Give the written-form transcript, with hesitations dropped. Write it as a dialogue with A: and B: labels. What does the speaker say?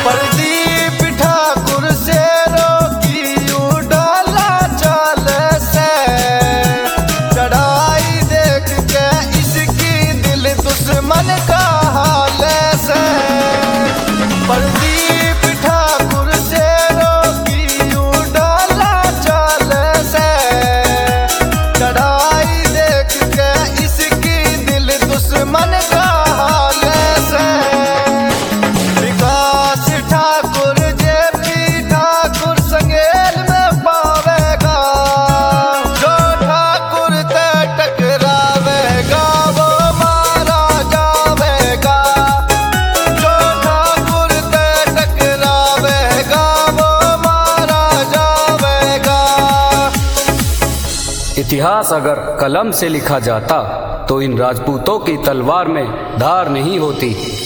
A: प्रदीप ठाकुर से रोकी उड़ाला चाल से, चढ़ाई देख के इसकी दिल दुश्मन का हाल से। प्रदीप ठाकुर से रोकी उड़ाला चाल से, चढ़ाई देख के इसकी दिल दुश्मन का हाल से। विकास ठाकुर जेपी ठाकुर संगेल में पावेगा, जो ठाकुर ते टकरावेगा वो मारा जावेगा, जो ठाकुर ते टकरावेगा वो मारा जावेगा।
B: इतिहास अगर कलम से लिखा जाता तो इन राजपूतों की तलवार में धार नहीं होती।